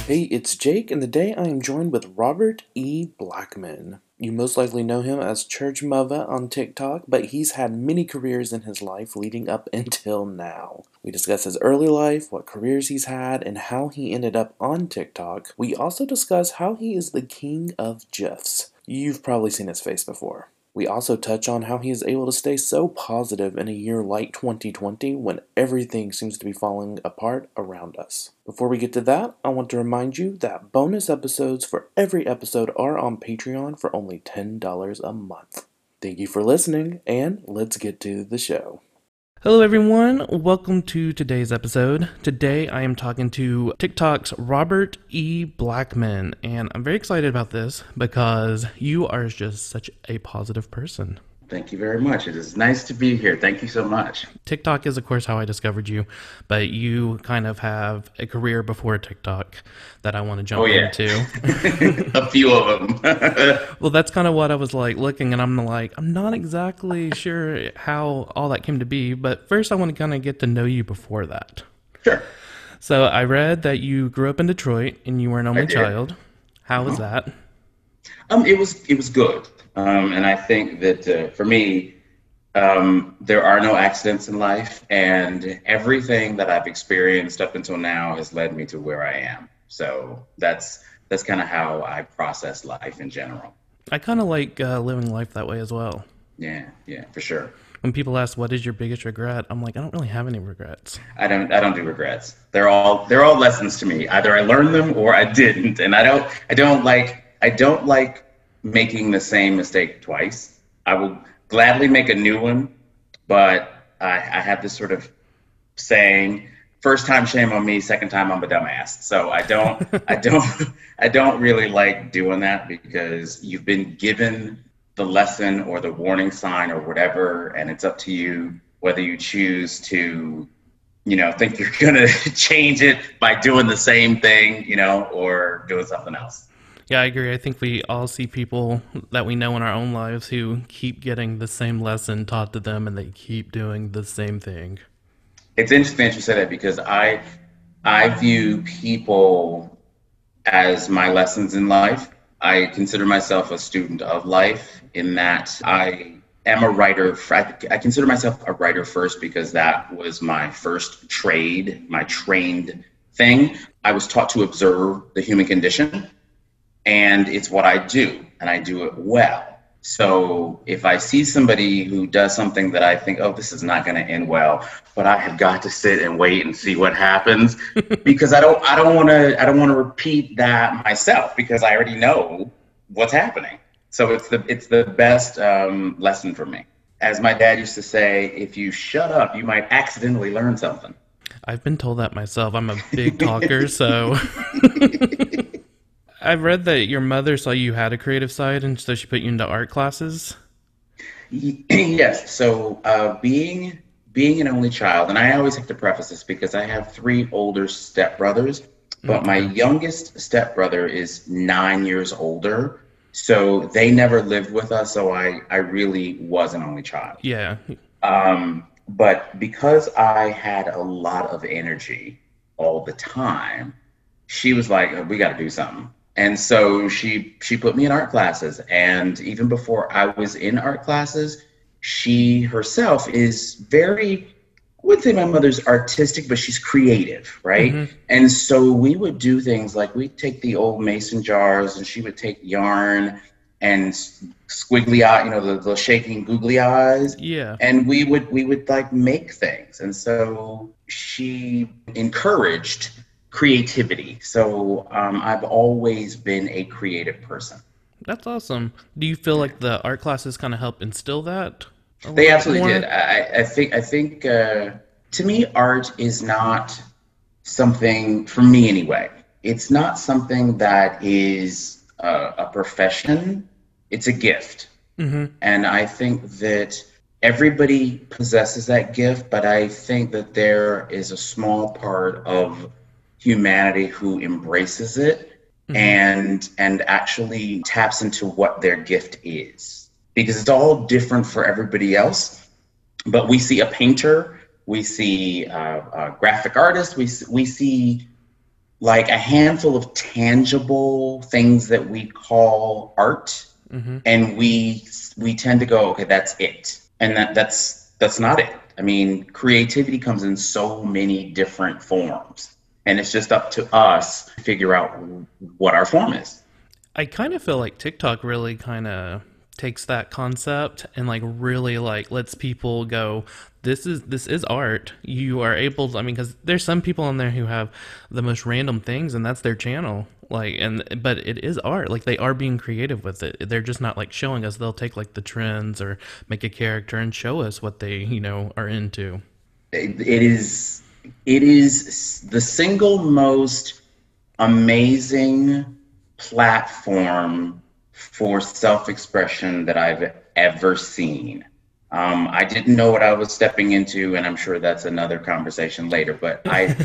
Hey, it's Jake, and today I am joined with Robert E. Blackman. You most likely know him as Church Mother on TikTok, but he's had many careers in his life leading up until now. We discuss his early life, what careers he's had, and how he ended up on TikTok. We also discuss how he is the king of GIFs. You've probably seen his face before. We also touch on how he is able to stay so positive in a year like 2020 when everything seems to be falling apart around us. Before we get to that, I want to remind you that bonus episodes for every episode are on Patreon for only $10 a month. Thank you for listening, and let's get to the show. Hello everyone, welcome to today's episode. Today I am talking to TikTok's Robert E. Blackman, and I'm very excited about this because you are just such a positive person. Thank you very much. It is nice to be here. Thank you so much. TikTok is, of course, how I discovered you, but you kind of have a career before TikTok that I want to Oh, jump yeah. into. A few of them. Well, that's kind of what I was like looking, and I'm like, I'm not exactly sure how all that came to be, but first I want to kind of get to know you before that. Sure. So I read that you grew up in Detroit and you were an I only did. child. How was Uh-huh. that? It was good. And I think that for me, there are no accidents in life, and everything that I've experienced up until now has led me to where I am. So that's kind of how I process life in general. I kind of like living life that way as well. Yeah, yeah, for sure. When people ask what is your biggest regret, I'm like, I don't really have any regrets. I don't do regrets. They're all lessons to me. Either I learned them or I didn't. And I don't like making the same mistake twice. I will gladly make a new one, but I have this sort of saying, first time shame on me, second time I'm a dumbass. So I don't really like doing that because you've been given the lesson or the warning sign or whatever, and it's up to you whether you choose to, think you're gonna change it by doing the same thing, or doing something else. Yeah, I agree. I think we all see people that we know in our own lives who keep getting the same lesson taught to them and they keep doing the same thing. It's interesting that you said that because I view people as my lessons in life. I consider myself a student of life in that I am a writer. I consider myself a writer first because that was my first trade, my trained thing. I was taught to observe the human condition, and it's what I do, and I do it well. So if I see somebody who does something that I think, oh, this is not going to end well, but I have got to sit and wait and see what happens because I don't want to repeat that myself because I already know what's happening. So it's the best lesson for me. As my dad used to say, if you shut up, you might accidentally learn something. I've been told that myself. I'm a big talker, so I've read that your mother saw you had a creative side and so she put you into art classes. Yes. So being an only child, and I always have to preface this because I have three older stepbrothers, but my Okay. youngest stepbrother is 9 years older. So they never lived with us. So I really was an only child. Yeah. But because I had a lot of energy all the time, she was like, "Oh, we got to do something." And so she put me in art classes. And even before I was in art classes, she herself is very, I wouldn't say my mother's artistic, but she's creative, right? Hmm. And so we would do things like we'd take the old mason jars and she would take yarn and squiggly eye, the shaking googly eyes, Yeah. and we would like make things. And so she encouraged creativity. So I've always been a creative person. That's awesome. Do you feel Yeah. like the art classes kind of help instill that a They little bit absolutely did. more? I think to me, art is not something, for me anyway, it's not something that is a profession. It's a gift. Hmm. And I think that everybody possesses that gift, but I think that there is a small part of humanity who embraces it Hmm. and actually taps into what their gift is. Because it's all different for everybody else. But we see a painter, we see a graphic artist, we see like a handful of tangible things that we call art, Mm-hmm. and we tend to go, okay, that's it, and that's not it. I mean, creativity comes in so many different forms, and it's just up to us to figure out what our form is. I kind of feel like TikTok really kind of takes that concept and like really like lets people go, this is art. You are able to, I mean, because there's some people on there who have the most random things and that's their channel, like, and but it is art. Like, they are being creative with it. They're just not like showing us. They'll take like the trends or make a character and show us what they, are into. It is the single most amazing platform for self-expression that I've ever seen. I didn't know what I was stepping into, and I'm sure that's another conversation later. But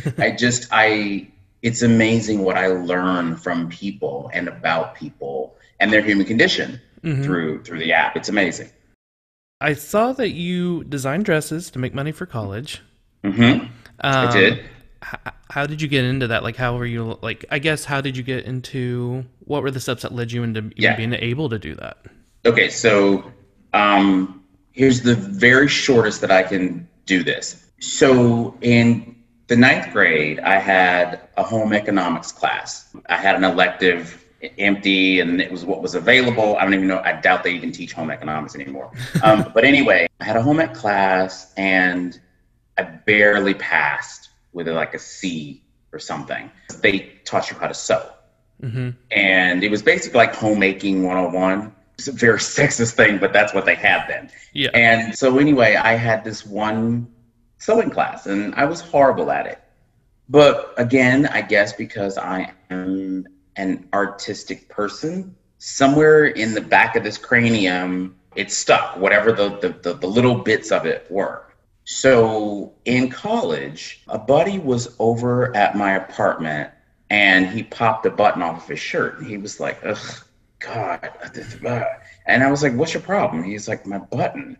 it's amazing what I learn from people and about people and their human condition Hmm. through the app. It's amazing. I saw that you designed dresses to make money for college. Hmm. I Um, did. how did you get into that? Like, how were you, like, I guess, how did you get into, what were the steps that led you into even Yeah. being able to do that? Okay, so here's the very shortest that I can do this. So in the ninth grade, I had a home economics class. I had an elective empty, and it was what was available. I don't even know. I doubt they even teach home economics anymore. But anyway, I had a home ec class, and I barely passed with like a C or something. They taught you how to sew, Hmm. and it was basically like homemaking 101. It's a very sexist thing, but that's what they had then. Yeah. And so anyway, I had this one sewing class, and I was horrible at it. But again, I guess because I am an artistic person, somewhere in the back of this cranium, it stuck, whatever the little bits of it were. So in college, a buddy was over at my apartment, and he popped a button off of his shirt. And he was like, ugh, God. And I was like, what's your problem? He's like, my button.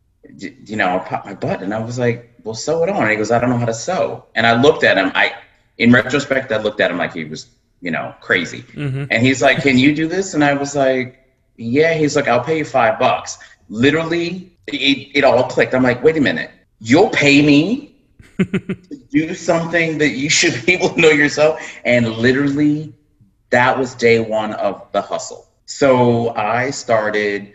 I popped my button. I was like, well, sew it on. And he goes, I don't know how to sew. And I looked at him. In retrospect, I looked at him like he was, crazy. Hmm. And he's like, can you do this? And I was like, yeah. He's like, I'll pay you $5. Literally, it all clicked. I'm like, wait a minute. You'll pay me to do something that you should be able to know yourself? And literally, that was day one of the hustle. So I started,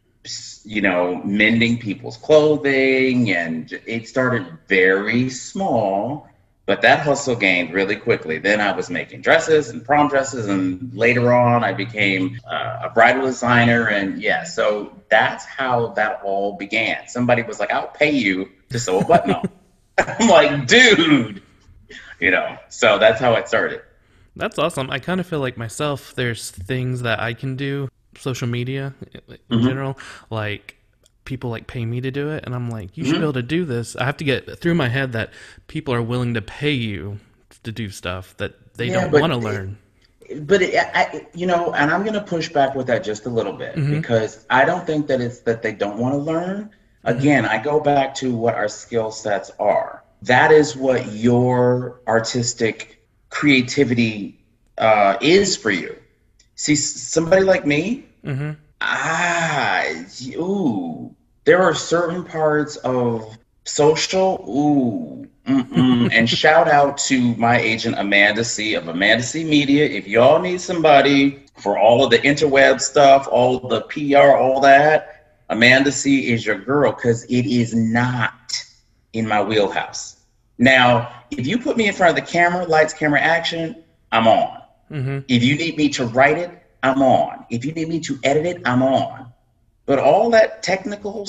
mending people's clothing, and it started very small, but that hustle gained really quickly. Then I was making dresses and prom dresses, and later on I became a bridal designer. And yeah, so that's how that all began. Somebody was like, I'll pay you to sew a button on. I'm like, dude, so that's how it started. That's awesome. I kind of feel like myself, there's things that I can do, social media in Hmm. general, like people like pay me to do it. And I'm like, you should be able Hmm. to do this. I have to get through my head that people are willing to pay you to do stuff that they Yeah, don't but want to learn. and I'm going to push back with that just a little bit, Hmm. because I don't think that it's that they don't want to learn. Hmm. Again, I go back to what our skill sets are. That is what your artistic creativity is for you. See, somebody like me, Hmm. ah, ooh, there are certain parts of social, ooh, mm-mm. And shout out to my agent Amanda C of Amanda C Media. If y'all need somebody for all of the interweb stuff, all the PR, all that, Amanda C is your girl, because it is not in my wheelhouse. Now, if you put me in front of the camera, lights, camera, action, I'm on. Hmm. If you need me to write it, I'm on. If you need me to edit it, I'm on. But all that technical,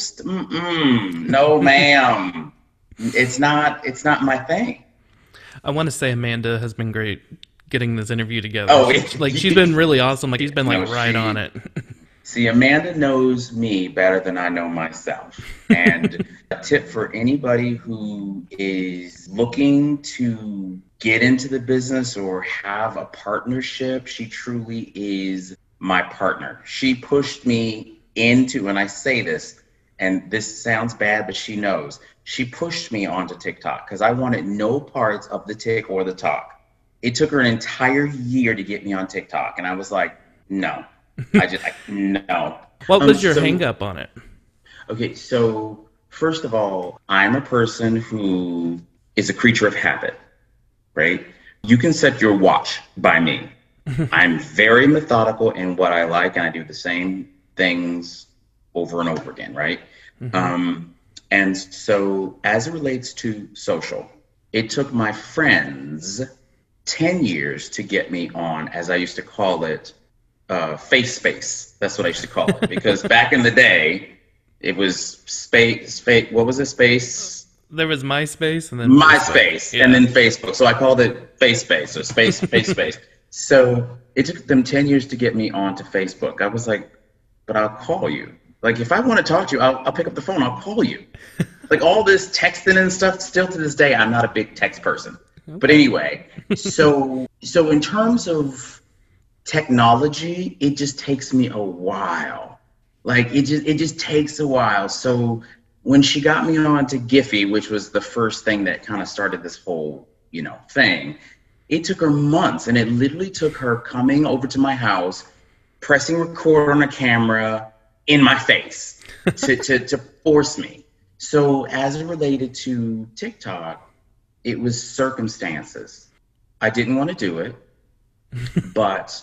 no, ma'am. It's not my thing. I want to say Amanda has been great getting this interview together. Oh, She's been really awesome. Like, she's been like no, right on she. it. See, Amanda knows me better than I know myself. And a tip for anybody who is looking to get into the business or have a partnership, she truly is my partner. She pushed me into, and I say this, and this sounds bad, but she knows. She pushed me onto TikTok because I wanted no parts of the tick or the talk. It took her an entire year to get me on TikTok, and I was like, no, no. What was your hang So up on it? okay, so first of all, I'm a person who is a creature of habit, right? You can set your watch by me. I'm very methodical in what I like, and I do the same things over and over again, right? Mm-hmm. And so, as it relates to social, it took my friends 10 years to get me on, as I used to call it, face space. That's what I used to call it. Because back in the day, it was space, what was it? There was MySpace and then Facebook. MySpace and Yeah. then Facebook. So I called it face space or face space. So it took them 10 years to get me onto Facebook. I was like, but I'll call you. Like, if I want to talk to you, I'll pick up the phone. I'll call you. Like all this texting and stuff, still to this day, I'm not a big text person. But Okay. anyway, so in terms of technology, it just takes me a while. Like it just takes a while. So when she got me on to Giphy, which was the first thing that kind of started this whole, thing, it took her months, and it literally took her coming over to my house, pressing record on a camera in my face to force me. So as it related to TikTok, it was circumstances. I didn't want to do it, but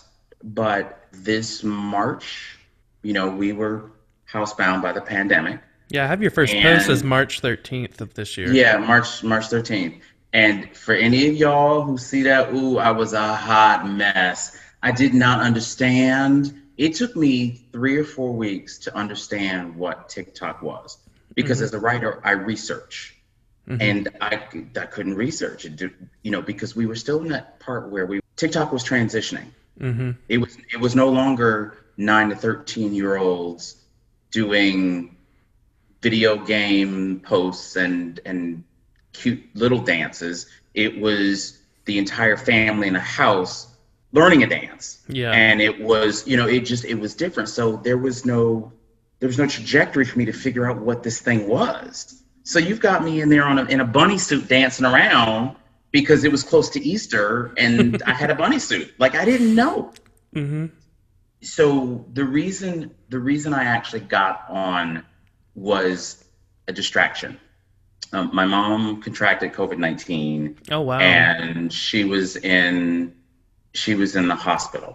this March, we were housebound by the pandemic, Yeah, I have your first post as and March 13th of this year. yeah, March 13th. And for any of y'all who see that, ooh, I was a hot mess. I did not understand. It took me 3 or 4 weeks to understand what TikTok was, because Mm-hmm. as a writer, I research, Mm-hmm. and I couldn't research it, because we were still in that part where TikTok was transitioning. Mm-hmm. It was no longer 9 to 13 year olds doing video game posts and cute little dances. It was the entire family in a house learning a dance, Yeah. and it was, it was different. So there was no trajectory for me to figure out what this thing was. So you've got me in there in a bunny suit dancing around because it was close to Easter and I had a bunny suit. Like, I didn't know. Mm-hmm. So the reason I actually got on was a distraction. My mom contracted COVID-19, Oh, wow. and she was in the hospital.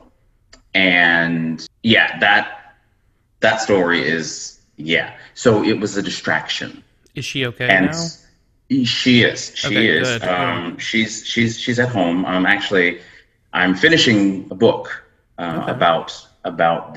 And yeah, that story is, yeah. So it was a distraction. Is she okay And now? she is. She Okay, is. good. Yeah. She's at home. Actually, I'm finishing a book Okay. about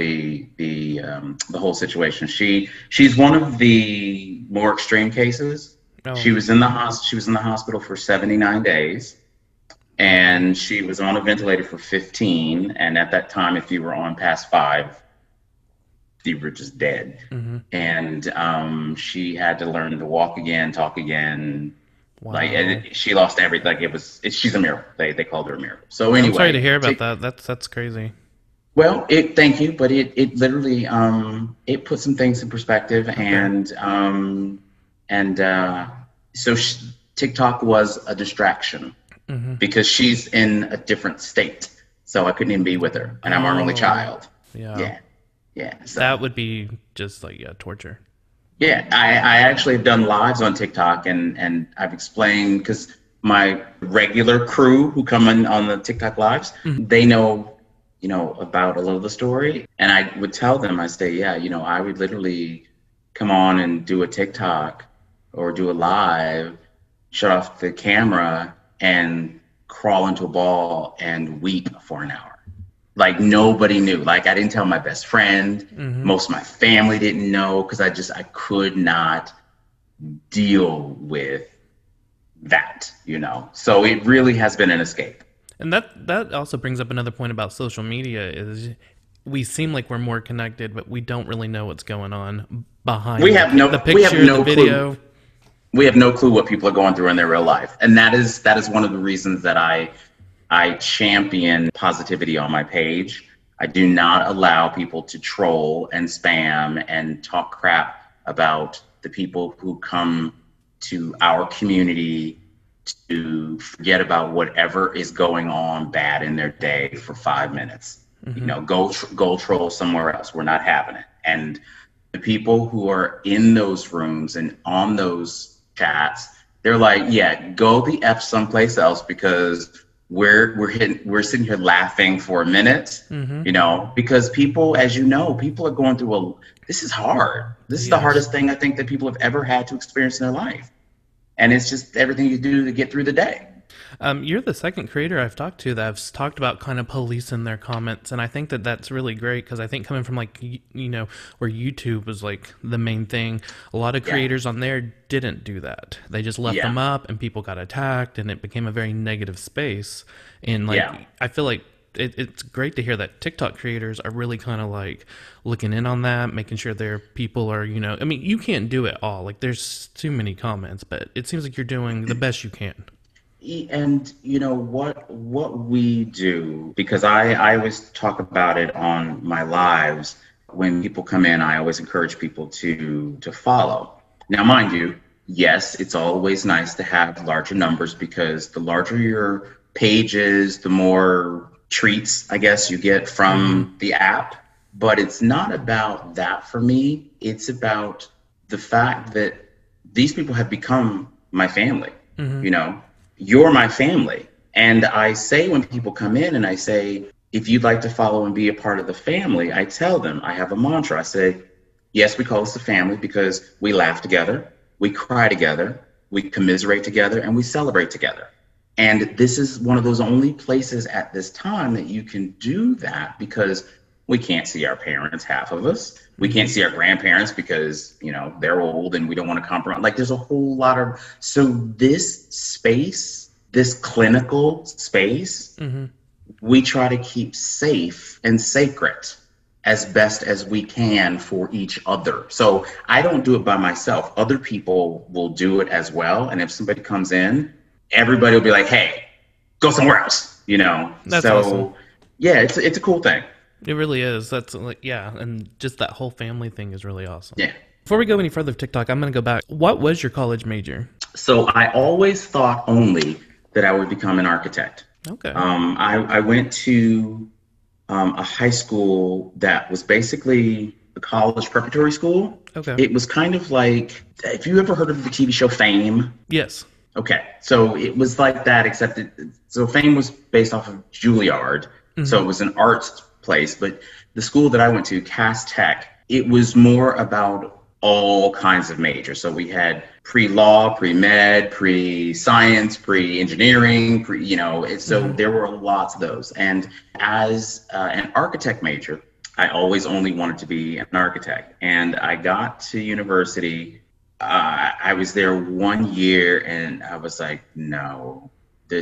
the whole situation. She's one of the more extreme cases. Oh. She was in the hospital for 79 days, Wow. and she was on a ventilator for 15. And at that time, if you were on past 5, you were just dead. Mm-hmm. And she had to learn to walk again, talk again. Like, Wow. she lost everything. Like, she's a miracle. They called her a miracle. So I'm sorry to anyway, hear about that. That's crazy. well, thank you, but it literally it put some things in perspective. Okay. And so TikTok was a distraction Mm-hmm. because she's in a different state, so I couldn't even be with her, and I'm our only Oh. child. Yeah. Yeah, yeah. So That would be just like, yeah, torture. yeah, I actually have done lives on TikTok, and I've explained, because my regular crew who come in on the TikTok lives, Mm-hmm. they know, about a little of the story. And I would tell them, I say, yeah, I would literally come on and do a TikTok or do a live, shut off the camera, and crawl into a ball and weep for an hour. Like, nobody knew. Like, I didn't tell my best friend. Mm-hmm. Most of my family didn't know, because I could not deal with that. So it really has been an escape. And that also brings up another point about social media is we seem like we're more connected, but we don't really know what's going on behind We have the no we have picture, the no clue. video. We have no clue what people are going through in their real life. And that is one of the reasons that I champion positivity on my page. I do not allow people to troll and spam and talk crap about the people who come to our community to forget about whatever is going on bad in their day for 5 minutes. You know, go troll somewhere else. We're not having it. And the people who are in those rooms and on those chats, they're like, yeah, go the F someplace else, because we're sitting here laughing for a minute, you know, because people, as you know, people are going through this is hard. This is the hardest thing I think that people have ever had to experience in their life. And it's just everything you do to get through the day. You're the second creator I've talked to that have talked about kind of policing their comments, and I think that that's really great, because I think coming from like you know, where YouTube was like the main thing, a lot of creators on there didn't do that. They just left them up, and people got attacked, and it became a very negative space. And like I feel like it's great to hear that TikTok creators are really kind of like looking in on that, making sure their people are, you know, I mean, you can't do it all. Like there's too many comments, but it seems like you're doing the best you can. And you know what we do, because I always talk about it on my lives. When people come in, I always encourage people to follow. Now, mind you, yes, it's always nice to have larger numbers, because the larger your page is, the more treats, I guess, you get from the app. But it's not about that for me. It's about the fact that these people have become my family. You know, you're my family. And I say, when people come in and I say, if you'd like to follow and be a part of the family, I tell them, I have a mantra. I say, yes, we call us the family because we laugh together, we cry together, we commiserate together, and we celebrate together. And this is one of those only places at this time that you can do that, because we can't see our parents, half of us. We can't see our grandparents because, you know, they're old and we don't want to compromise. Like there's a whole lot of, so this space, this clinical space, we try to keep safe and sacred as best as we can for each other. So I don't do it by myself. Other people will do it as well. And if somebody comes in, everybody will be like, hey, go somewhere else, you know? That's awesome. Yeah, it's a cool thing. It really is. That's like, yeah. And just that whole family thing is really awesome. Yeah. Before we go any further with TikTok, I'm going to go back. What was your college major? So I always thought only that I would become an architect. Okay. I went to a high school that was basically a college preparatory school. Okay. It was kind of like, if you ever heard of the TV show Fame? Yes. Okay. So it was like that, except so Fame was based off of Juilliard. So it was an arts place, but the school that I went to, Cass Tech, it was more about all kinds of majors. So we had pre-law, pre-med, pre-science, pre-engineering, you know, so there were lots of those. And as an architect major, I always only wanted to be an architect. And I got to university, I was there 1 year and I was like, no,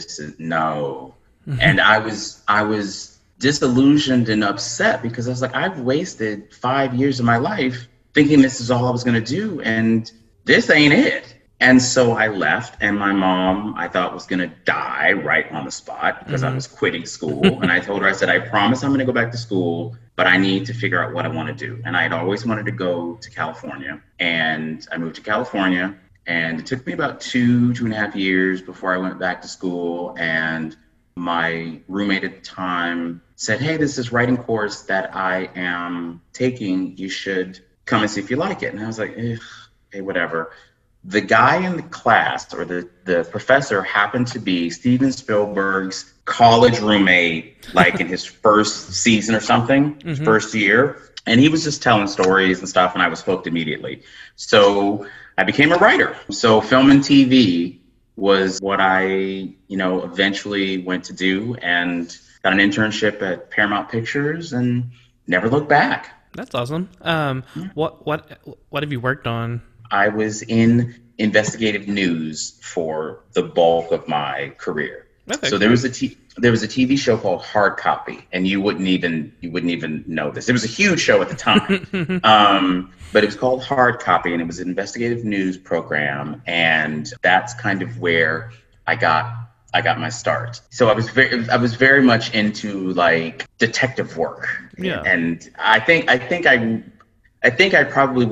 no. And I was disillusioned and upset, because I was like, I've wasted 5 years of my life thinking this is all I was going to do, and this ain't it. And so I left, and my mom, I thought, was going to die right on the spot because I was quitting school. And I told her, I said, I promise I'm going to go back to school, but I need to figure out what I want to do. And I had always wanted to go to California, and I moved to California, and it took me about 2.5 years before I went back to school. And my roommate at the time said, hey, there's this writing course that I am taking. You should come and see if you like it. And I was like, okay, whatever. The guy in the class, or the professor, happened to be Steven Spielberg's college roommate, like in his first season or something, his first year. And he was just telling stories and stuff, and I was hooked immediately. So I became a writer. So film and TV was what I, eventually went to do, and got an internship at Paramount Pictures and never looked back. That's awesome. What have you worked on? I was in investigative news for the bulk of my career. Okay, so there was a TV show called Hard Copy, and you wouldn't even know this. It was a huge show at the time, but it was called Hard Copy, and it was an investigative news program, and that's kind of where I got my start. So I was very much into like detective work. Yeah. And I think I probably would have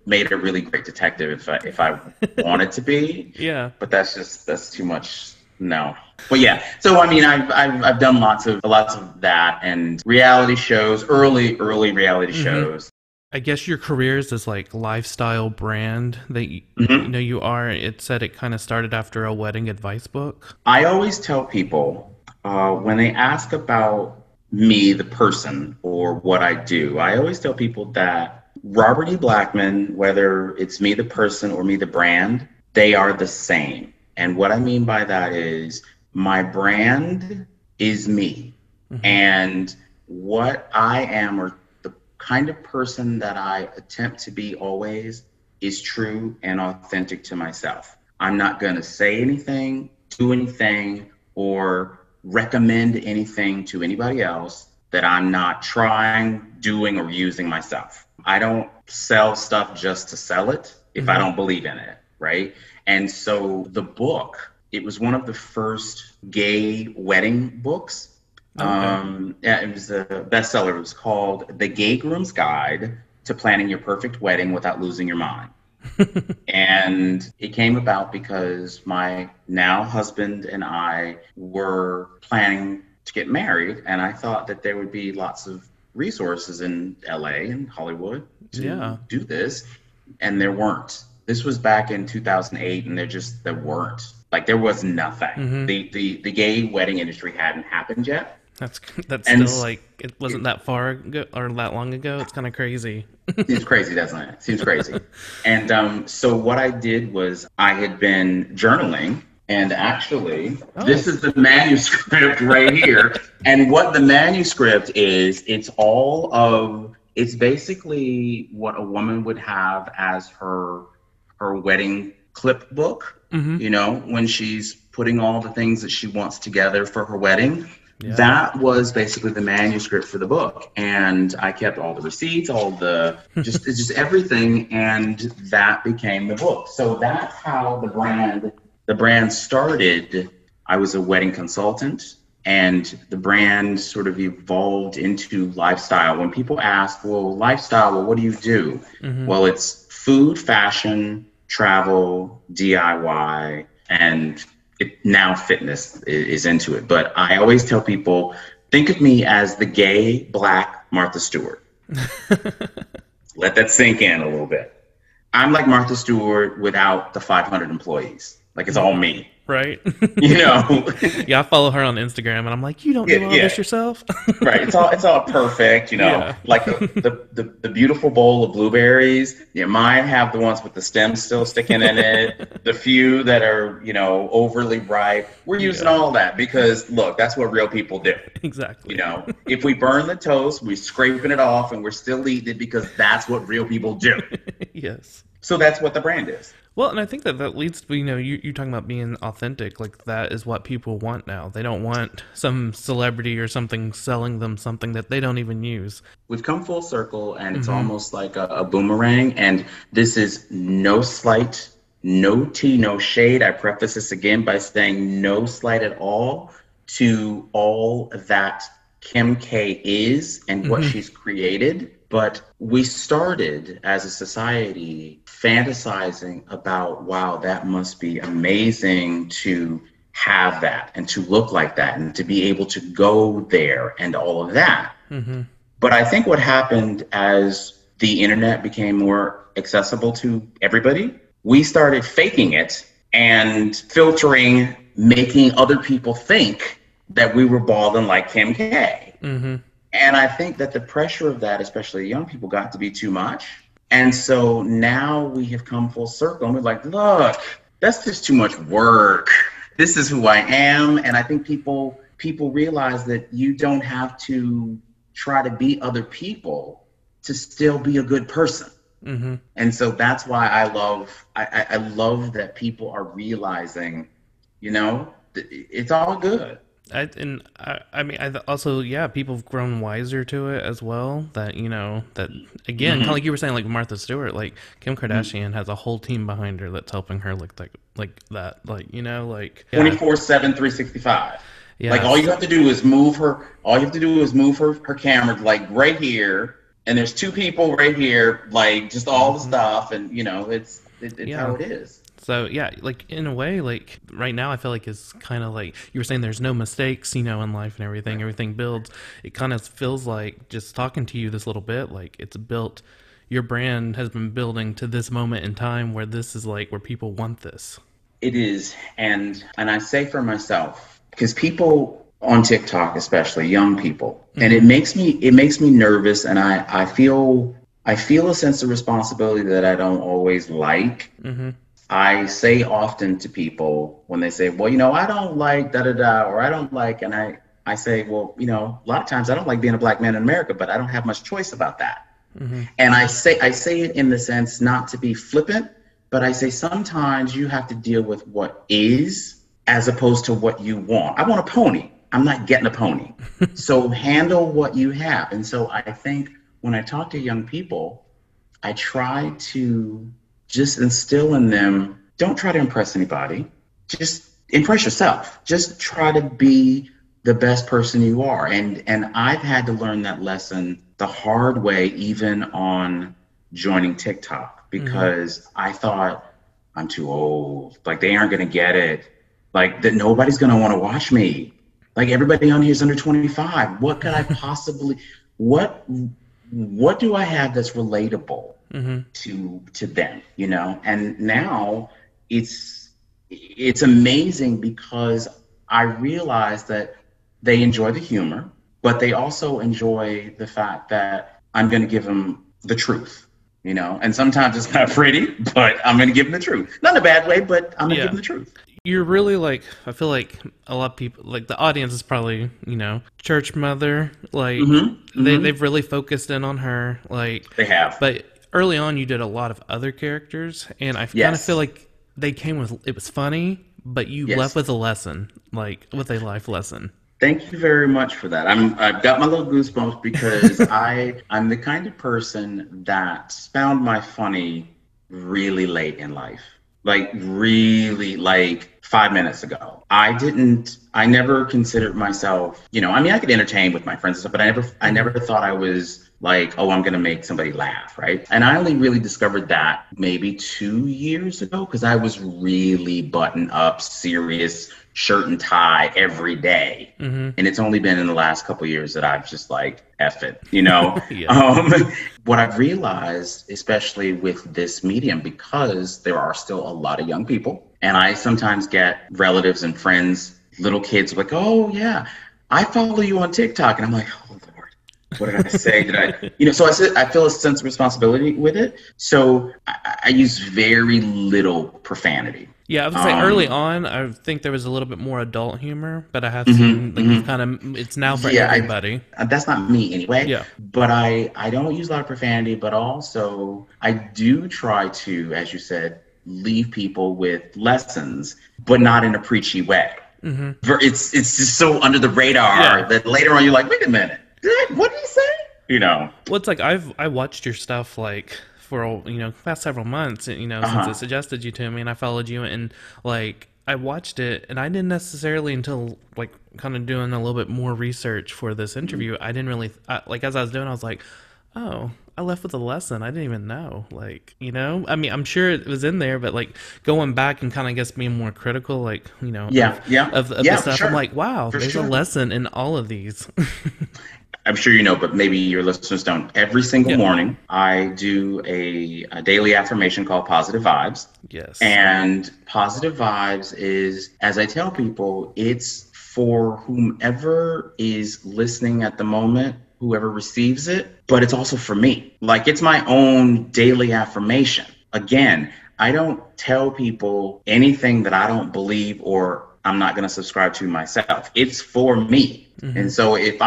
made a really great detective if I wanted to be. Yeah. But that's too much. No. But yeah, so I mean, I've done lots of that and reality shows, early reality Mm-hmm. shows. I guess your career is this like lifestyle brand that Hmm. you are. It said it kind of started after a wedding advice book. I always tell people when they ask about me, the person, or what I do, I always tell people that Robert E. Blackman, whether it's me, the person, or me, the brand, they are the same. And what I mean by that is my brand is me. Mm-hmm. And what I am, or the kind of person that I attempt to be always, is true and authentic to myself. I'm not going to say anything, do anything, or recommend anything to anybody else that I'm not trying, doing, or using myself. I don't sell stuff just to sell it if I Mm-hmm. don't believe in it, right? And so the book, it was one of the first gay wedding books. Okay. Yeah, it was a bestseller. It was called The Gay Groom's Guide to Planning Your Perfect Wedding Without Losing Your Mind. And it came about because my now husband and I were planning to get married, and I thought that there would be lots of resources in LA and Hollywood to Yeah. do this, and there weren't. This was back in 2008, and there weren't. Like there was nothing. Mm-hmm. The gay wedding industry hadn't happened yet, That's and still like it wasn't that far ago or that long ago. It's kind of crazy. seems crazy, doesn't it? Seems crazy. And so what I did was I had been journaling, and actually, Oh. this is the manuscript right here. And what the manuscript is, it's basically what a woman would have as her wedding clip book, Mm-hmm. when she's putting all the things that she wants together for her wedding. Yeah. That was basically the manuscript for the book, and I kept all the receipts, all the just everything, and that became the book. So that's how the brand started. I was a wedding consultant, and the brand sort of evolved into lifestyle. When people ask, well, lifestyle, well, what do you do? Mm-hmm. Well, it's food, fashion, travel, DIY, and now fitness is into it. But I always tell people, think of me as the gay Black Martha Stewart. Let that sink in a little bit. I'm like Martha Stewart without the 500 employees. Like it's all me, Right. you know? Yeah, I follow her on Instagram, and I'm like, you don't do all Yeah. this yourself. Right. It's all perfect, Yeah. like the beautiful bowl of blueberries. Yeah, mine have the ones with the stems still sticking in it. The few that are, overly ripe. We're using Yeah. all that because look, that's what real people do. Exactly. If we burn the toast, we're scraping it off and we're still eating it because that's what real people do. Yes. So that's what the brand is. Well, and I think that leads to, you talking about being authentic. Like, that is what people want now. They don't want some celebrity or something selling them something that they don't even use. We've come full circle, and it's Mm-hmm. almost like a boomerang. And this is no slight, no tea, no shade. I preface this again by saying no slight at all to all that Kim K is and what Mm-hmm. she's created. But we started as a society fantasizing about, wow, that must be amazing to have that and to look like that and to be able to go there and all of that. Mm-hmm. But I think what happened as the internet became more accessible to everybody, we started faking it and filtering, making other people think that we were balling like Kim K. Mm-hmm. And I think that the pressure of that, especially young people, got to be too much. And so now we have come full circle and we're like, look, that's just too much work. This is who I am. And I think people realize that you don't have to try to be other people to still be a good person. Mm-hmm. And so that's why I love that people are realizing, it's all good. I mean, I also, yeah, people have grown wiser to it as well. That, that again, kind of Mm-hmm. like you were saying, like Martha Stewart, like Kim Kardashian has a whole team behind her that's helping her look like that, like yeah, 24/7, 365. Like yes, all you have to do is move her camera like right here, and there's two people right here, like just all the stuff, and it's Yeah. how it is. So yeah, like in a way, like right now, I feel like it's kind of like you were saying. There's no mistakes, in life and everything. Right. Everything builds. It kind of feels like just talking to you this little bit, like it's built. Your brand has been building to this moment in time where this is like where people want this. It is, and I say for myself, because people on TikTok, especially young people, and it makes me nervous, and I feel a sense of responsibility that I don't always like. Mm-hmm. I say often to people when they say, well, I don't like da da da, or I don't like, and I say, well, a lot of times I don't like being a black man in America, but I don't have much choice about that. Mm-hmm. And I say it in the sense not to be flippant, but I say sometimes you have to deal with what is as opposed to what you want. I want a pony. I'm not getting a pony. So handle what you have. And so I think when I talk to young people, I try to just instill in them, don't try to impress anybody. Just impress yourself. Just try to be the best person you are. And I've had to learn that lesson the hard way, even on joining TikTok, because I thought I'm too old. Like they aren't going to get it. Like that nobody's going to want to watch me. Like everybody on here is under 25. What could I possibly, what do I have that's relatable to them, And now it's amazing because I realize that they enjoy the humor, but they also enjoy the fact that I'm going to give them the truth, and sometimes it's not pretty, but I'm going to give them the truth. Not in a bad way, but I'm going to give them the truth. You're really like, I feel like a lot of people, like the audience is probably, church mother, like they've really focused in on her, like they have. But early on, you did a lot of other characters, and I kind of feel like they came with, it was funny, but you left with a lesson, like with a life lesson. Thank you very much for that. I've got my little goosebumps because I'm the kind of person that found my funny really late in life. Like really like 5 minutes ago. I never considered myself, I could entertain with my friends and stuff, but I never thought I was like, oh, I'm going to make somebody laugh, right? And I only really discovered that maybe 2 years ago because I was really button up, serious, shirt and tie every day. And it's only been in the last couple of years that I've just like, F it, What I've realized, especially with this medium, because there are still a lot of young people, and I sometimes get relatives and friends, little kids like, oh yeah, I follow you on TikTok. And I'm like, oh Lord, what did I say? So I feel a sense of responsibility with it. So I use very little profanity. Yeah, I would say early on, I think there was a little bit more adult humor, but I have seen like kind of, it's now for everybody. That's not me anyway. Yeah. But I don't use a lot of profanity, but also I do try to, as you said, leave people with lessons, but not in a preachy way. It's just so under the radar that later on you're like, wait a minute, what did he say? Well, it's like I watched your stuff like for past several months, since I suggested you to me, and I followed you, and like I watched it, and I didn't necessarily until like kind of doing a little bit more research for this interview, I didn't really like as I was doing, I was like, oh, I left with a lesson. I didn't even know, like I mean, I'm sure it was in there, but like going back and kind of gets being more critical, like of the stuff, sure. I'm like, wow, there's a lesson in all of these. I'm sure you know, but maybe your listeners don't. Every single morning, I do a daily affirmation called Positive Vibes. Yes. And Positive Vibes is, as I tell people, it's for whomever is listening at the moment, whoever receives it, but it's also for me. Like, it's my own daily affirmation. Again, I don't tell people anything that I don't believe or I'm not going to subscribe to myself. It's for me. And so if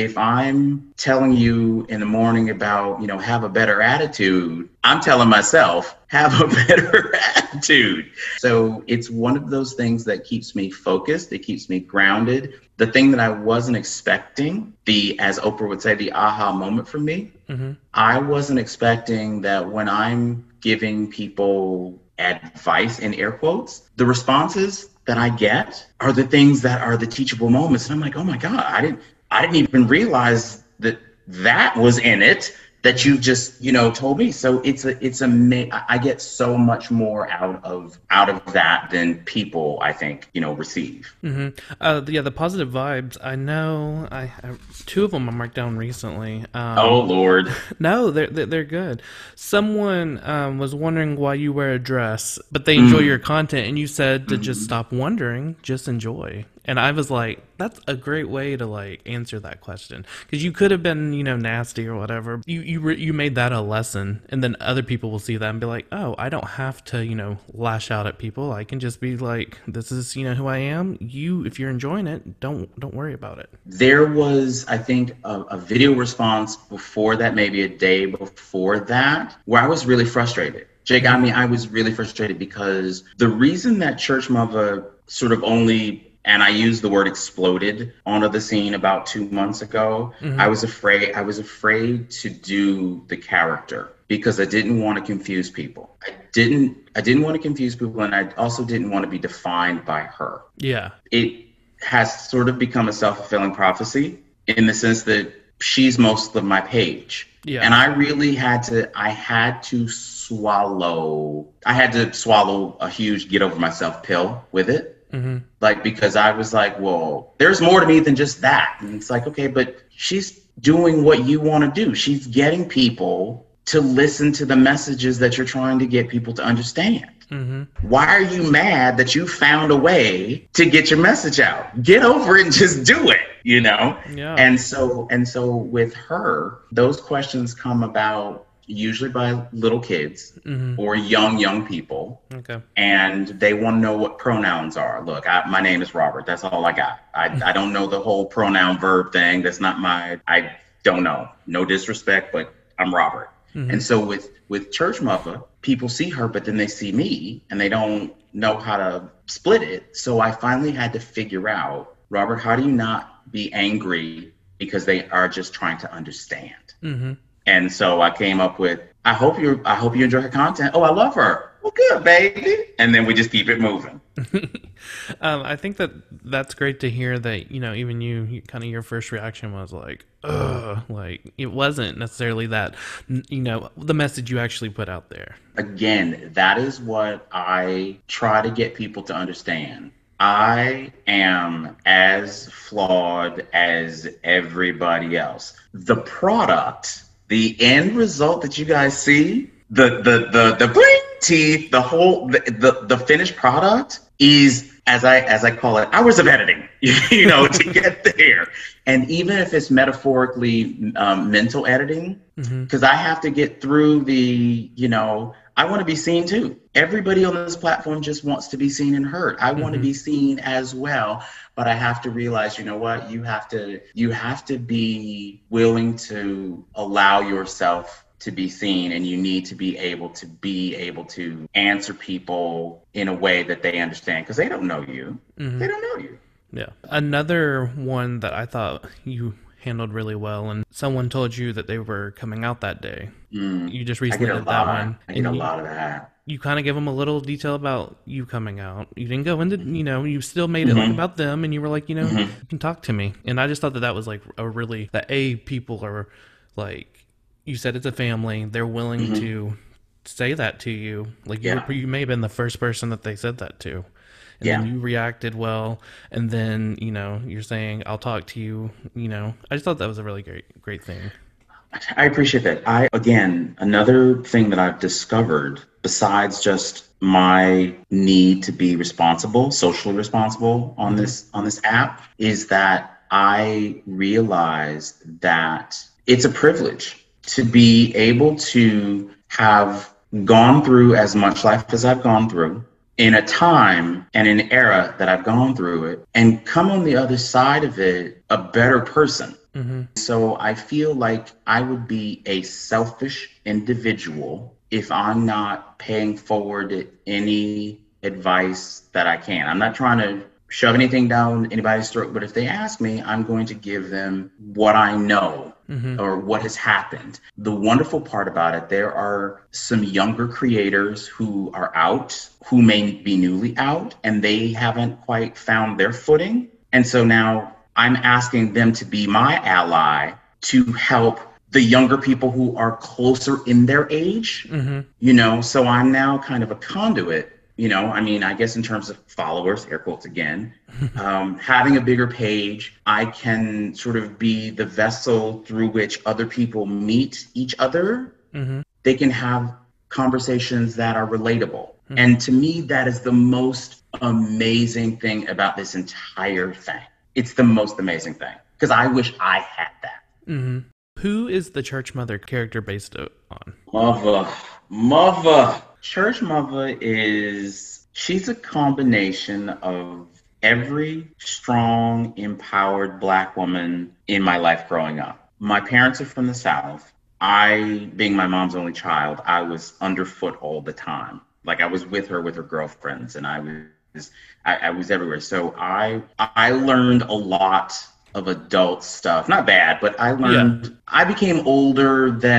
I'm telling you in the morning about, have a better attitude, I'm telling myself, have a better attitude. So it's one of those things that keeps me focused. It keeps me grounded. The thing that I wasn't expecting, as Oprah would say, the aha moment for me, I wasn't expecting that when I'm giving people advice in air quotes, the responses that I get are the things that are the teachable moments. And I'm like, oh my God, I didn't even realize that was in it. that you've just, told me. So I get so much more out of that than people, I think, receive. The positive vibes. I know. I two of them I marked down recently. Oh Lord. No, they're good. Someone was wondering why you wear a dress, but they enjoy your content, and you said to just stop wondering, just enjoy. And I was like, that's a great way to like answer that question, because you could have been, nasty or whatever. You made that a lesson, and then other people will see that and be like, oh, I don't have to, lash out at people. I can just be like, this is, who I am. If you're enjoying it, don't worry about it. There was, I think, a video response before that, maybe a day before that, where I was really frustrated. Jake, I was really frustrated because the reason that Church Mother sort of only, and I used the word exploded onto the scene about 2 months ago. I was afraid to do the character because I didn't want to confuse people. I didn't want to confuse people, and I also didn't want to be defined by her. Yeah. It has sort of become a self-fulfilling prophecy in the sense that she's most of my page. Yeah. And I really had to swallow a huge get over myself pill with it. Like, because I was like, well, there's more to me than just that. And it's like, okay, but she's doing what you want to do. She's getting people to listen to the messages that you're trying to get people to understand. Why are you mad that you found a way to get your message out? Get over it and just do it, Yeah. And so with her, those questions come about usually by little kids or young people. Okay. And they want to know what pronouns are. Look, my name is Robert. That's all I got. I don't know the whole pronoun verb thing. That's not I don't know. No disrespect, but I'm Robert. And so with Church Mother, people see her, but then they see me and they don't know how to split it. So I finally had to figure out, Robert, how do you not be angry because they are just trying to understand? And so I came up with, I hope you enjoy her content. Oh, I love her. Well, good, baby. And then we just keep it moving. I think that's great to hear that, even you kind of your first reaction was like, ugh, like it wasn't necessarily that, the message you actually put out there. Again, that is what I try to get people to understand. I am as flawed as everybody else. The product, the end result that you guys see, the bling teeth, the finished product is, as I call it, hours of editing, to get there. And even if it's metaphorically mental editing, because I have to get through I want to be seen too. Everybody on this platform just wants to be seen and heard. I want to be seen as well, but I have to realize, you know what? You have to be willing to allow yourself to be seen, and you need to be able to answer people in a way that they understand, because they don't know you. They don't know you. Yeah. Another one that I thought you handled really well, and someone told you that they were coming out that day. You just recently did that one. I get a lot of that. You kind of give them a little detail about you coming out. You didn't go into, you still made it like about them, and you were like, you can talk to me. And I just thought that was like people are like, you said it's a family. They're willing to say that to you. Like you may have been the first person that they said that to. And then you reacted well, and then, you're saying, I'll talk to you, I just thought that was a really great thing. I appreciate that. Another thing that I've discovered, besides just my need to be responsible, socially responsible on this app, is that I realized that it's a privilege to be able to have gone through as much life as I've gone through, in a time and an era that I've gone through it, and come on the other side of it a better person. So I feel like I would be a selfish individual if I'm not paying forward any advice that I can. I'm not trying to shove anything down anybody's throat, but if they ask me, I'm going to give them what I know or what has happened. The wonderful part about it, there are some younger creators who are out, who may be newly out, and they haven't quite found their footing. And so now I'm asking them to be my ally to help the younger people who are closer in their age, you know, so I'm now kind of a conduit. You know, I mean, I guess in terms of followers, air quotes again, having a bigger page, I can sort of be the vessel through which other people meet each other. They can have conversations that are relatable. And to me, that is the most amazing thing about this entire thing. It's the most amazing thing because I wish I had that. Who is the Church Mother character based on? Mother. Church Mother she's a combination of every strong, empowered Black woman in my life growing up. My parents are from the South. I, being my mom's only child, I was underfoot all the time. Like I was with her girlfriends, and I was everywhere. So I learned a lot of adult stuff. Not bad, but I learned, I became older than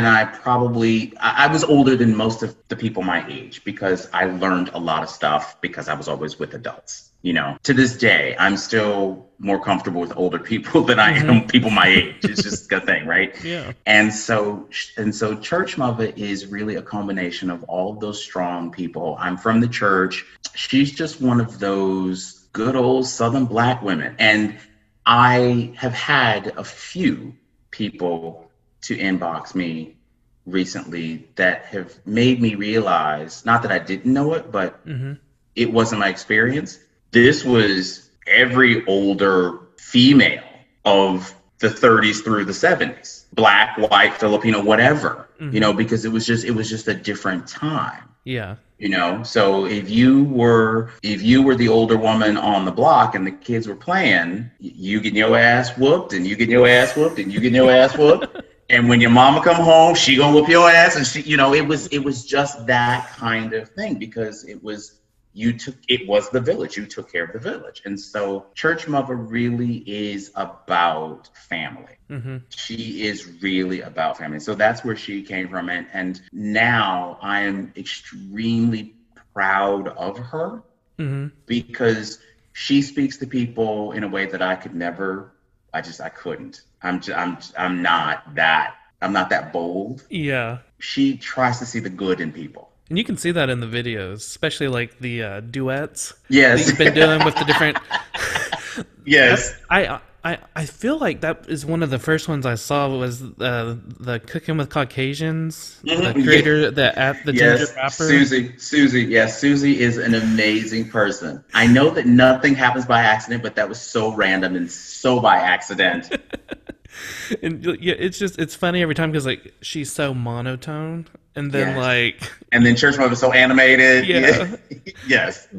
I was older than most of the people my age because I learned a lot of stuff because I was always with adults. You know, to this day, I'm still more comfortable with older people than I am people my age. It's just a thing, right? Yeah. And so Church Mother is really a combination of all of those strong people. I'm from the church. She's just one of those good old Southern Black women. And I have had a few people to inbox me recently that have made me realize, not that I didn't know it, but it wasn't my experience. This was every older female of the 30s through the 70s, Black, white, Filipino, whatever, you know, because it was just a different time. Yeah. You know, so if you were the older woman on the block and the kids were playing, you getting your ass whooped and you getting your ass whooped and you getting your ass whooped. And when your mama come home, she gonna whoop your ass. And she, you know, it was just that kind of thing because it was the village. You took care of the village. And so Church Mother really is about family. She is really about family. So that's where she came from. And now I am extremely proud of her because she speaks to people in a way that I could never, I couldn't. I'm not that bold. Yeah. She tries to see the good in people. And you can see that in the videos, especially like the duets. Yes. That you've been doing with the different. Yes. I feel like that is one of the first ones I saw was the Cooking with Caucasians, the creator, the ginger rapper. Susie. Yes, Susie is an amazing person. I know that nothing happens by accident, but that was so random and so by accident. And yeah, it's funny every time because like she's so monotone, and then and then Church Mother is so animated. Yeah. Yes.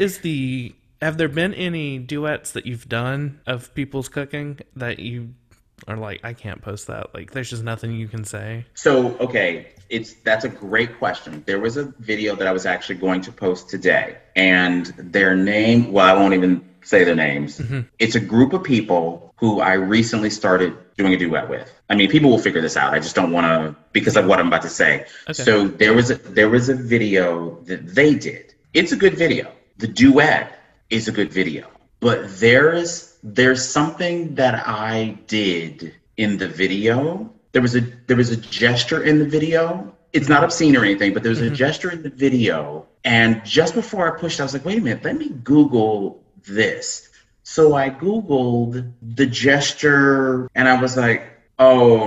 Have there been any duets that you've done of people's cooking that you are like, I can't post that? Like, there's just nothing you can say? So, okay, that's a great question. There was a video that I was actually going to post today, and their name, well, I won't even say their names. It's a group of people who I recently started doing a duet with. I mean, people will figure this out. I just don't want to, because of what I'm about to say. Okay. So there was a video that they did. It's a good video. The duet is a good video, but there's something that I did in the video. There was a gesture in the video. It's not obscene or anything, but there was a gesture in the video. And just before I pushed, I was like, wait a minute, let me Google this. So I Googled the gesture and I was like, oh,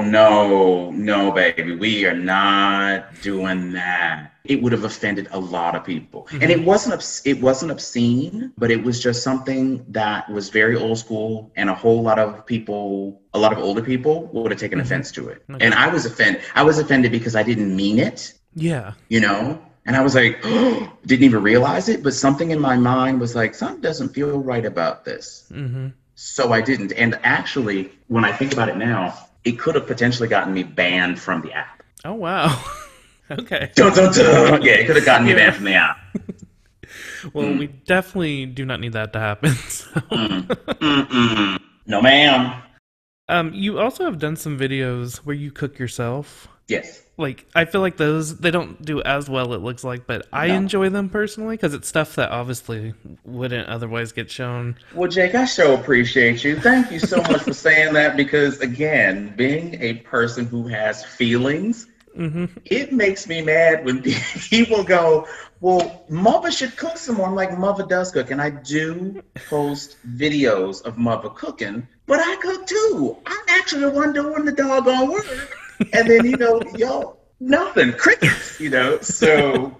no, baby, we are not doing that. It would have offended a lot of people. And it wasn't obscene, but it was just something that was very old school, and a lot of older people would have taken offense to it. Okay. And I was offended because I didn't mean it. Yeah. You know? And I was like, didn't even realize it, but something in my mind was like, something doesn't feel right about this. So I didn't. And actually, when I think about it now, it could have potentially gotten me banned from the app. Oh, wow. Okay. Dun, dun, dun. Yeah, it could have gotten me banned from the app. Well, we definitely do not need that to happen. So. No, ma'am. You also have done some videos where you cook yourself. Yes. like I feel like those they don't do as well, it looks like, but I No. enjoy them personally because it's stuff that obviously wouldn't otherwise get shown. Well, Jake, I so appreciate you. Thank you so much for saying that because, again, being a person who has feelings, it makes me mad when people go, well, Mother should cook some more. I'm like, Mother does cook. And I do post videos of Mother cooking, but I cook too. I'm actually the one doing the doggone work. And then, yo, nothing, crickets, So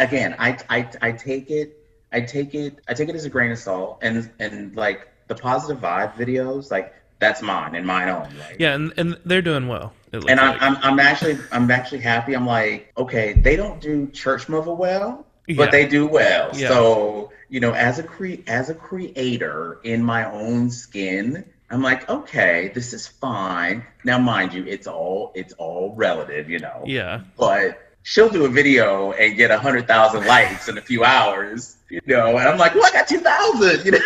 I take it. I take it as a grain of salt, and like the positive vibe videos, like that's mine and mine only. Like, Yeah, and they're doing well. It looks and like. I'm actually happy. I'm like, okay, they don't do church mother well, Yeah. but they do well. Yeah. So as a creator in my own skin, I'm like, okay, this is fine. Now, mind you, it's all relative, Yeah. But she'll do a video and get 100,000 likes in a few hours, and I'm like, well, I got 2,000,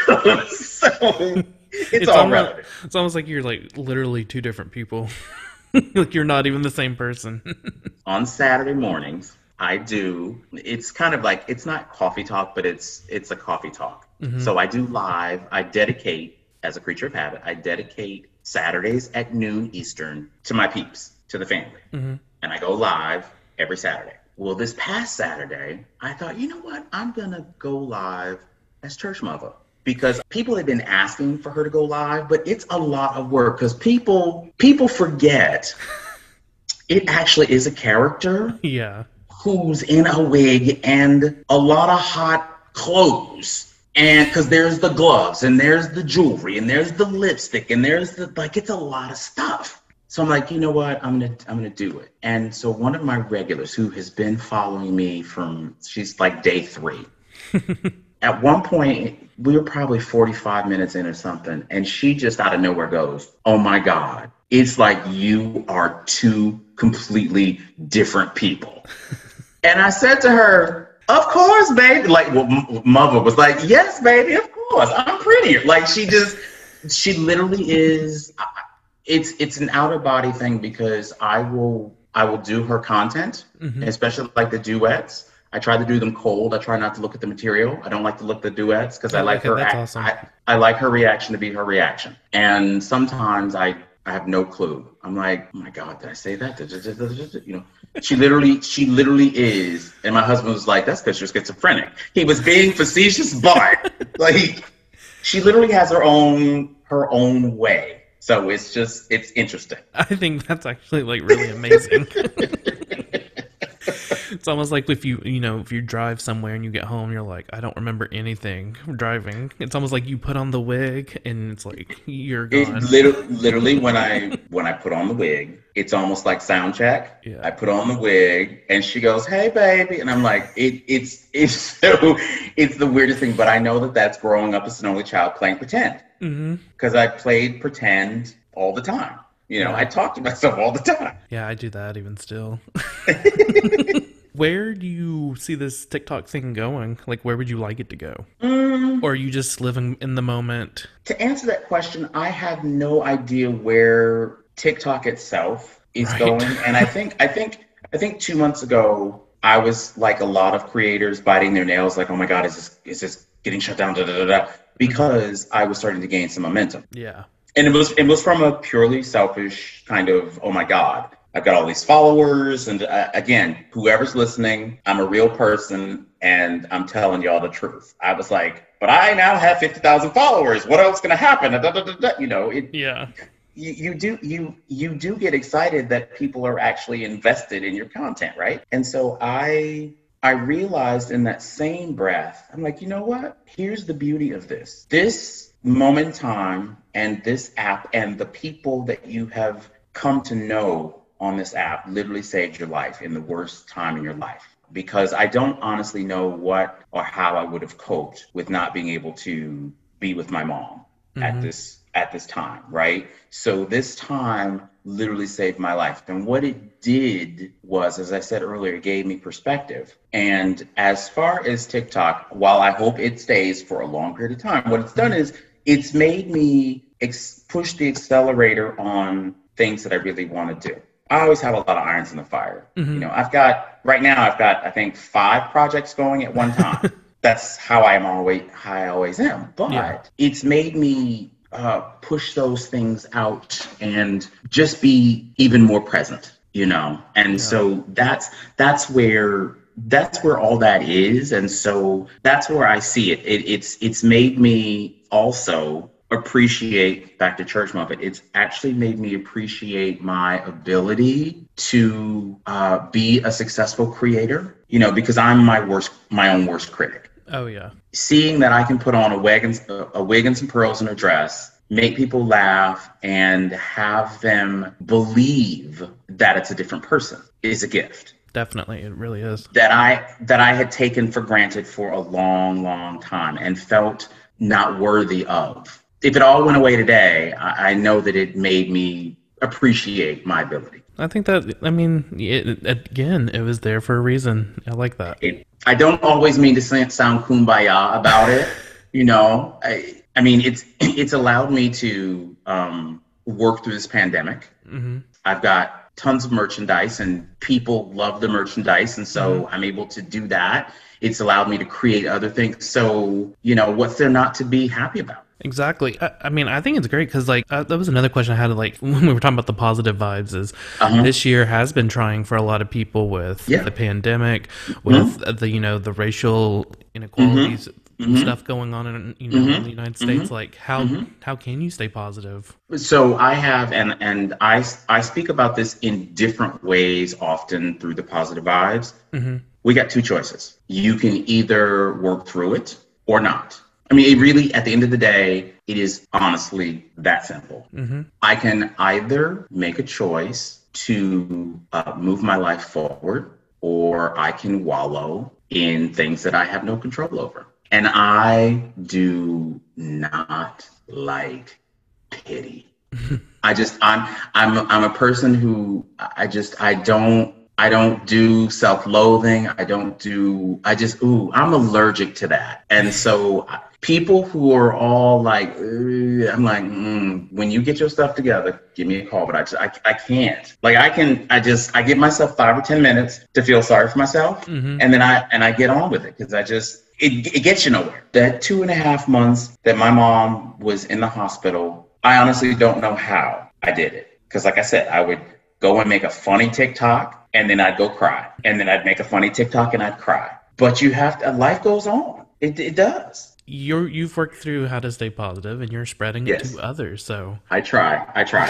So it's all relative. It's almost like you're like literally two different people. Like you're not even the same person. On Saturday mornings, it's kind of like, it's not coffee talk, but it's a coffee talk. So I do live. I dedicate, as a creature of habit, I dedicate Saturdays at noon Eastern to my peeps, to the family. And I go live every Saturday. Well, this past Saturday, I thought, you know what? I'm going to go live as Church Mother. Because people have been asking for her to go live, but it's a lot of work because people forget it actually is a character who's in a wig and a lot of hot clothes. And because there's the gloves and there's the jewelry and there's the lipstick and there's it's a lot of stuff. So I'm like, you know what? I'm gonna do it. And so one of my regulars who has been following me she's like day 3. At one point, we were probably 45 minutes in or something, and she just out of nowhere goes, oh my God, it's like you are two completely different people. And I said to her, of course, baby. Like, well, Mother was like, yes, baby, of course, I'm prettier. Like, she literally is, it's an outer body thing because I will do her content, especially like the duets. I try to do them cold. I try not to look at the material. I don't like to look at the duets because I like her. That's awesome. I like her reaction to be her reaction. And sometimes I have no clue. I'm like, oh my God, did I say that? She literally is. And my husband was like, that's because you're schizophrenic. He was being facetious, but like, she literally has her own way. So it's interesting. I think that's actually like really amazing. It's almost like if you drive somewhere and you get home, you're like, I don't remember anything driving. It's almost like you put on the wig and it's like you're gone. Literally when I put on the wig, it's almost like sound check. Yeah. I put on the wig and she goes, hey baby, and I'm like, it's the weirdest thing, but I know that's growing up as an only child playing pretend. Because I played pretend all the time. I talk to myself all the time. Yeah, I do that even still. Where do you see this TikTok thing going? Like, where would you like it to go? Or are you just living in the moment? To answer that question, I have no idea where TikTok itself is going. And I think 2 months ago, I was like a lot of creators biting their nails, like, oh my God, is this getting shut down? Because I was starting to gain some momentum. Yeah. And it was from a purely selfish kind of, oh my God, I've got all these followers. And again, whoever's listening, I'm a real person and I'm telling y'all the truth. I was like, but I now have 50,000 followers. What else going to happen? Yeah. You do get excited that people are actually invested in your content, right? And so I realized in that same breath, I'm like, you know what? Here's the beauty of this. This moment in time and this app and the people that you have come to know on this app literally saved your life in the worst time in your life. Because I don't honestly know what or how I would have coped with not being able to be with my mom at this time, right? So this time literally saved my life. And what it did was, as I said earlier, it gave me perspective. And as far as TikTok, while I hope it stays for a long period of time, what it's done is it's made me push the accelerator on things that I really want to do. I always have a lot of irons in the fire. Mm-hmm. You know, I've got I think 5 projects going at one time. That's how I always am. But it's made me push those things out and just be even more present, you know. And so that's where all that is. And so that's where I see it. It's made me also appreciate, back to Church Mother, it's actually made me appreciate my ability to be a successful creator, you know, because I'm my own worst critic. Oh yeah. Seeing that I can put on a wig and some pearls and a dress, make people laugh, and have them believe that it's a different person is a gift. Definitely, it really is. That I had taken for granted for a long, long time and felt not worthy of. If it all went away today, I know that it made me appreciate my ability. I think that, I mean, it was there for a reason. I like that. I don't always mean to sound kumbaya about it. You know, I mean, it's allowed me to work through this pandemic. Mm-hmm. I've got tons of merchandise and people love the merchandise. And so I'm able to do that. It's allowed me to create other things. So, you know, what's there not to be happy about? Exactly. I mean, I think it's great because, like, that was another question I had, like, when we were talking about the positive vibes is this year has been trying for a lot of people with the pandemic, with the, you know, the racial inequalities stuff going on in, you know, in the United States. Like, how can you stay positive? So I have, and I speak about this in different ways often through the positive vibes. We got 2 choices. You can either work through it or not. I mean, it really, at the end of the day, it is honestly that simple. I can either make a choice to move my life forward, or I can wallow in things that I have no control over. And I do not like pity. I'm a person who I don't do self-loathing. I'm allergic to that. And so people who are all like, I'm like, when you get your stuff together, give me a call. But I can't. Like I give myself 5 or 10 minutes to feel sorry for myself. And then I get on with it because it gets you nowhere. That 2.5 months that my mom was in the hospital, I honestly don't know how I did it. Because like I said, I would go and make a funny TikTok and then I'd go cry. And then I'd make a funny TikTok and I'd cry. But life goes on. It does. You've worked through how to stay positive and you're spreading it to others. So I try.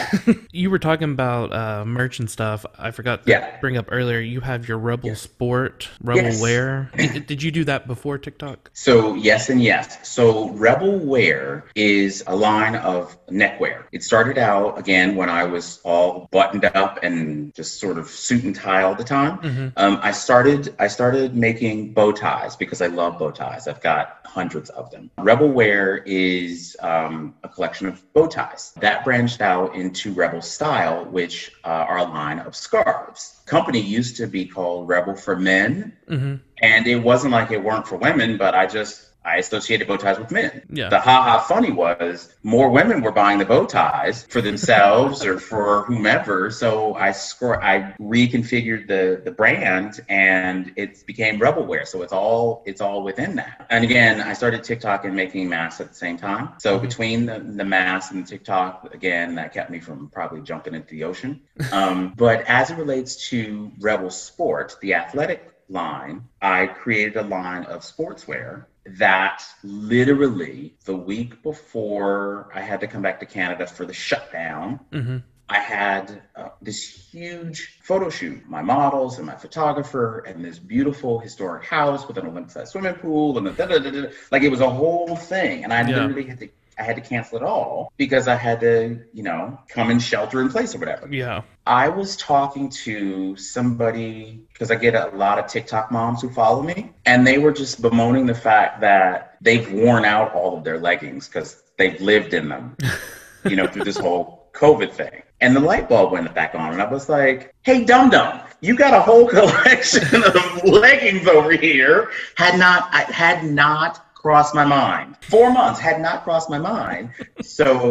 You were talking about merch and stuff. I forgot to bring up earlier. You have your Rebel Sport, Rebel Wear. Did you do that before TikTok? So yes and yes. So Rebel Wear is a line of neckwear. It started out again when I was all buttoned up and just sort of suit and tie all the time. I started making bow ties because I love bow ties. I've got hundreds of them. Rebel Wear is a collection of bow ties that branched out into Rebel Style, which are a line of scarves. Company used to be called Rebel for Men, and it wasn't like it weren't for women, but I associated bow ties with men. The funny was more women were buying the bow ties for themselves or for whomever. So I reconfigured the brand and it became Rebel Wear. So it's all within that. And again, I started TikTok and making masks at the same time. So between the masks and the TikTok, again, that kept me from probably jumping into the ocean. But as it relates to Rebel Sport, the athletic line, I created a line of sportswear that literally the week before I had to come back to Canada for the shutdown, I had this huge photo shoot, my models and my photographer and this beautiful historic house with an Olympic-sized swimming pool and like it was a whole thing. And I literally had to cancel it all because I had to, come and shelter in place or whatever. Yeah. I was talking to somebody, because I get a lot of TikTok moms who follow me, and they were just bemoaning the fact that they've worn out all of their leggings because they've lived in them, through this whole COVID thing. And the light bulb went back on, and I was like, hey, dum-dum, you got a whole collection of leggings over here. Had not crossed my mind. 4 months had not crossed my mind. So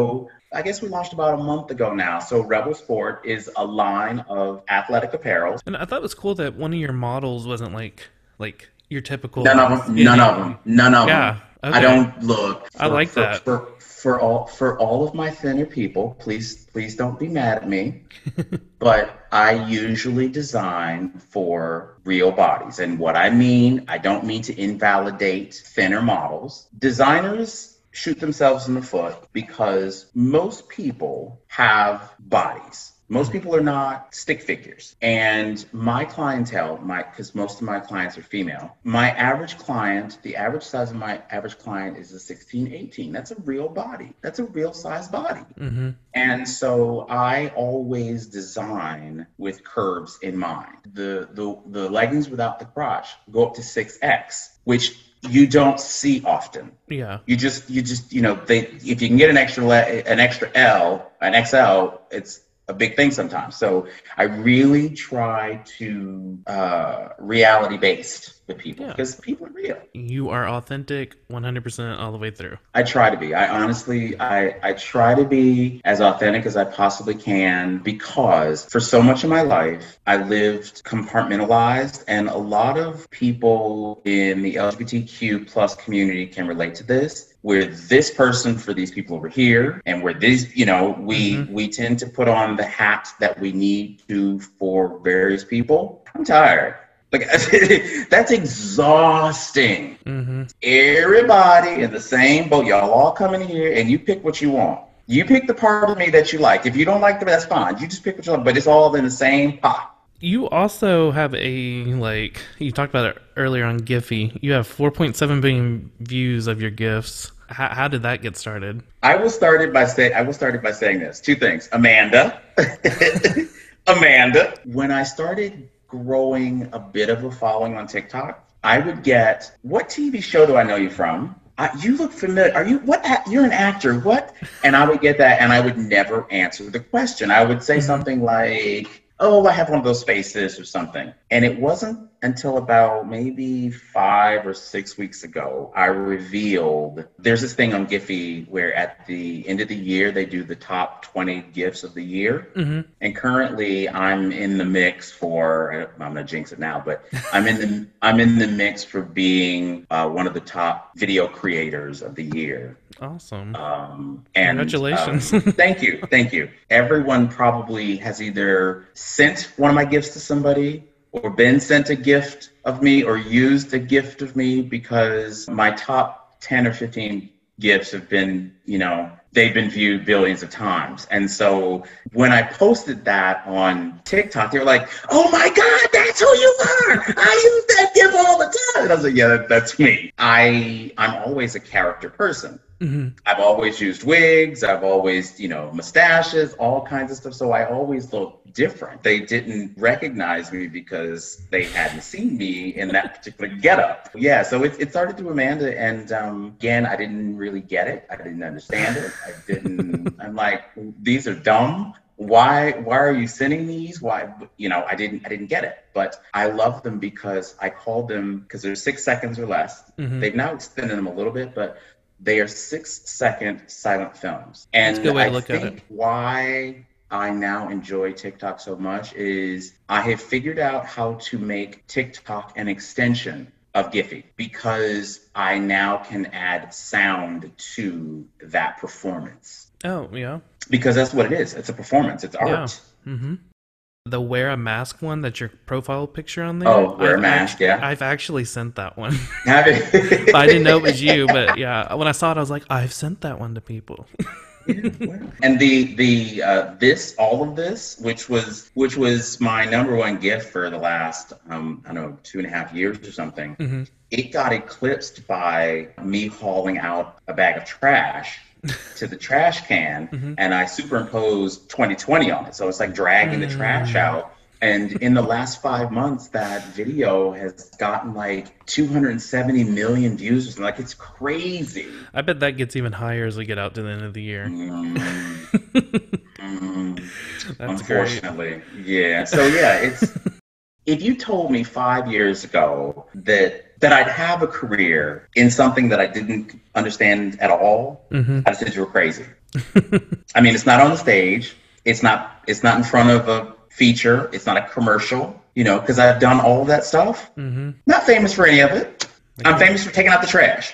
I guess we launched about a month ago now. So Rebel Sport is a line of athletic apparel. And I thought it was cool that one of your models wasn't like your typical None like of them. None of skinny. them. None of them. Yeah. I Okay. don't look I like that. for all of my thinner people. Please don't be mad at me. But I usually design for real bodies, and what I mean, I don't mean to invalidate thinner models. Designers shoot themselves in the foot because most people have bodies. Most people are not stick figures. And my clientele, because most of my clients are female, my average client, the average size of my average client is a 16, 18. That's a real body. That's a real size body. Mm-hmm. And so I always design with curves in mind. The leggings without the crotch go up to 6X, which you don't see often. Yeah. You just if you can get an extra L, an XL, it's a big thing sometimes. So I really try to reality based with people because people are real. You are authentic 100% all the way through. I try to be. I honestly, I try to be as authentic as I possibly can because for so much of my life, I lived compartmentalized, and a lot of people in the LGBTQ plus community can relate to this. We're this person for these people over here, and we're this, we tend to put on the hat that we need to for various people. I'm tired. Like, that's exhausting. Mm-hmm. Everybody in the same boat. Y'all all come in here and you pick what you want. You pick the part of me that you like. If you don't like it, that's fine. You just pick what you like, but it's all in the same pot. You also have you talked about it earlier on Giphy. You have 4.7 billion views of your GIFs. How did that get started? I was started by saying this. Two things. Amanda. Amanda. When I started growing a bit of a following on TikTok, I would get, what TV show do I know you from? You look familiar. You're an actor. What? And I would get that, and I would never answer the question. I would say something like, oh, I have one of those faces or something. And it wasn't until about maybe 5 or 6 weeks ago, I revealed there's this thing on Giphy where at the end of the year, they do the top 20 GIFs of the year. Mm-hmm. And currently I'm in the mix I'm going to jinx it now, but I'm in the mix for being one of the top video creators of the year. Awesome. And congratulations. Thank you. Everyone probably has either sent one of my gifts to somebody or been sent a gift of me or used a gift of me, because my top 10 or 15 gifts have been, they've been viewed billions of times. And so when I posted that on TikTok, they were like, oh my God, that's who you are. I use that gift all the time. And I was like, yeah, that's me. I'm always a character person. Mm-hmm. I've always used wigs. I've always, mustaches, all kinds of stuff. So I always look different. They didn't recognize me because they hadn't seen me in that particular getup. Yeah, so it started through Amanda, and again, I didn't really get it. I didn't understand it. I'm like, these are dumb. Why are you sending these? Why, I didn't get it. But I love them because I called them, because they're 6 seconds or less. Mm-hmm. They've now extended them a little bit, but they are 6-second silent films. And that's a good way to look at it. Why I now enjoy TikTok so much is I have figured out how to make TikTok an extension of Giphy, because I now can add sound to that performance. Oh, yeah. Because that's what it is. It's a performance. It's art. Yeah. Mm-hmm. The wear a mask one, that's your profile picture on there. Oh, wear a mask, yeah. I've actually sent that one. Have you? I didn't know it was you, but yeah, when I saw it, I was like, I've sent that one to people. And all of this, which was my number one gift for the last, 2.5 years or something, mm-hmm. It got eclipsed by me hauling out a bag of trash to the trash can, mm-hmm. and I superimposed 2020 on it. So it's like dragging the trash out. And in the last 5 months, that video has gotten like 270 million views or something. Like, it's crazy. I bet that gets even higher as we get out to the end of the year. That's unfortunately. Great. Yeah. So yeah, it's if you told me 5 years ago that that I'd have a career in something that I didn't understand at all, I'd said you were crazy. I mean, it's not on the stage. It's not in front of a feature. It's not a commercial, you know, because I've done all of that stuff. Not famous for any of it. I'm famous for taking out the trash.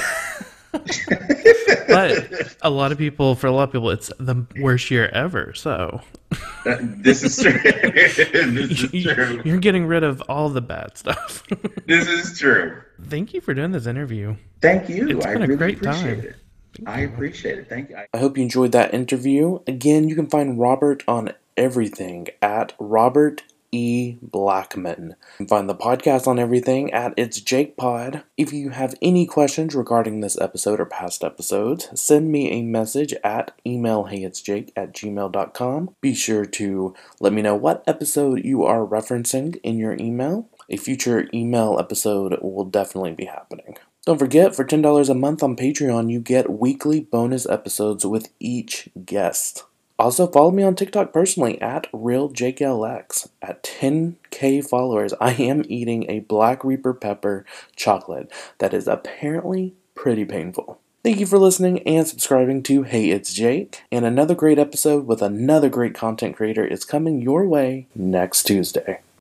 But for a lot of people, it's the worst year ever. So this is true. This is true. You're getting rid of all the bad stuff. This is true. Thank you for doing this interview. Thank you. It's been a great time. I appreciate it. Thank you. I hope you enjoyed that interview. Again, you can find Robert on everything at Robert E. Blackman. You can find the podcast on everything at It's Jake Pod. If you have any questions regarding this episode or past episodes, send me a message at emailheyitsjake@gmail.com. Be sure to let me know what episode you are referencing in your email. A future email episode will definitely be happening. Don't forget, for $10 a month on Patreon, you get weekly bonus episodes with each guest. Also, follow me on TikTok personally at RealJakeLX. At 10K followers, I am eating a Black Reaper pepper chocolate that is apparently pretty painful. Thank you for listening and subscribing to Hey It's Jake. And another great episode with another great content creator is coming your way next Tuesday.